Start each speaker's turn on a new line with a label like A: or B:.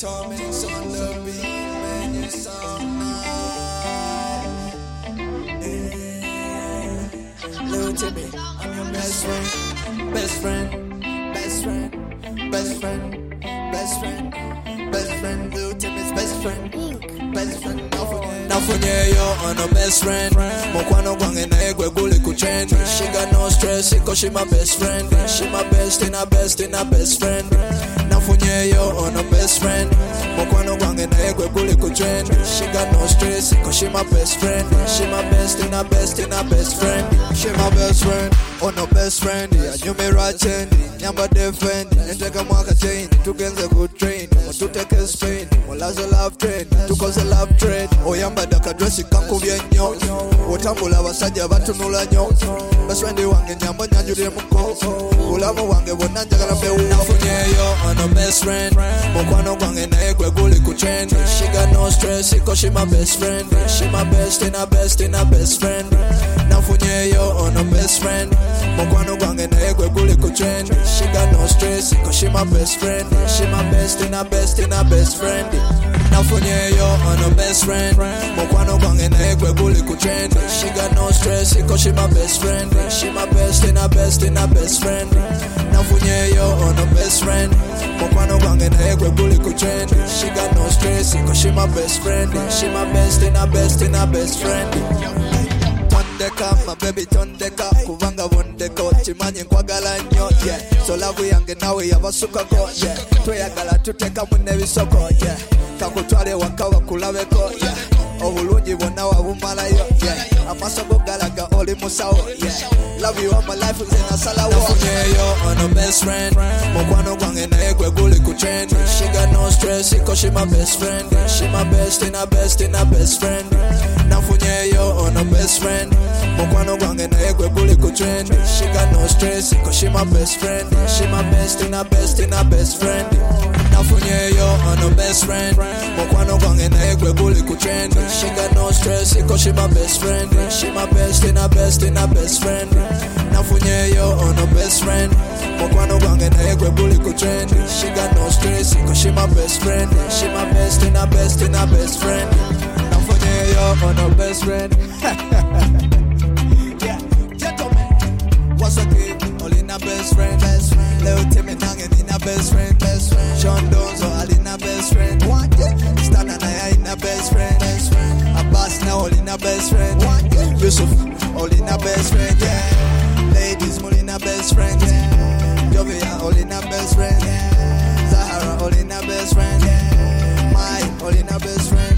A: Atomics on the beat, man, you sound nice. Little Timmy, I'm your best friend, best friend, best friend, best friend, best friend, best friend. Little Timmy's best friend, best friend. Nafunyeyo on a best friend. Mokwano kwange na egwe guli kutrend. She got no stress, cause she my best friend. She my best in her best in her best friend. Nafunyeyo on a best friend. Mokwano kwange na egwe guli kutrend. She got no stress, cause she my best friend. She my best in her best in her best friend. She my best friend, on a best friend. Yeah, you me right hand, nyamba defend. Nenteka mwaka chain, tugenze good train. Tuteke Spain, molazo love train. Tukoze love train. Oyamba daka dressi kankubye nnyo. Otambula abasajja batunula nnyo. Best friend wange nyamba nyanjulire muko. Bulamu wange bwonna njagala mbewu. Nafunyeyo on a best friend. Mukwano gwange naye gwe guli ku trend. She got no stress, cause she my best friend. She my best in her best in her best friend. Nafunyeyo on a best friend. Mukwano gwange naye gwe guli ku trend. She got no stress, cause she my best friend. She my best in her best in her best friend. Nafunyeyo on a best friend. Mukwano gwange naye gwe guli ku trend. She got no stress, cause she my best friend. She my best in her best in her best friend. Nafunyeyo on a best friend. Mukwano gwange naye gwe guli ku trend. She got no stress, cause she my best friend. She my best in her best in her best friend. Tondeka, my baby tondeka. Kubanga wondeko, chimanyi nkwagala nnyo, yeah. So love yange nawe yabasukako, yeah. Tweyagala tuteka mu nebisoko, yeah. Kakutwale waka bakulabeko, yeah. Obulungi bwonna wabumalayo, yeah. Amaaso go galaga oli musawo, yeah. Love you all my life nze nasalawo. Nafunyeyo on a best friend. Mukwano gwange naye gwe guli ku trend. She got no stress, cause she my best friend. She my best in her best in her best friend. Nafunyeyo on a best friend. Mukwano gwange naye gwe guli ku trend. She got no stress, cause she my best friend. She my best in her best in her best friend. Nafunyeyo on a best friend. Mukwano gwange naye gwe guli ku trend. She got no stress, cause she my best friend. She my best in her best in her best friend. Nafunyeyo on a best friend. Mukwano gwange naye gwe guli ku trend. She got no stress, cause she my best friend. She my best in her best in her best friend. Nafunyeyo on a best friend. Yeah, gentlemen, what's up, kid? Olina best friend, best friend. Little Timmy Nangen in a best friend, best friend. Sean Donzo, Alina best friend. What? Stana Naya in a best friend, best friend. Abbas now Olina best friend. What? Yusuf, Olina best friend, yeah. Ladies, Molina best friend, yeah. Jovia, Olina best friend, yeah. Zahara, Olina best friend, yeah. Mai, Olina best friend.